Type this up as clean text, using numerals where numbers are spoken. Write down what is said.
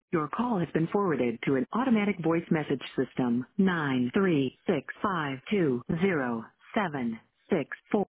Your call has been forwarded to an automatic voice message system. 936520764.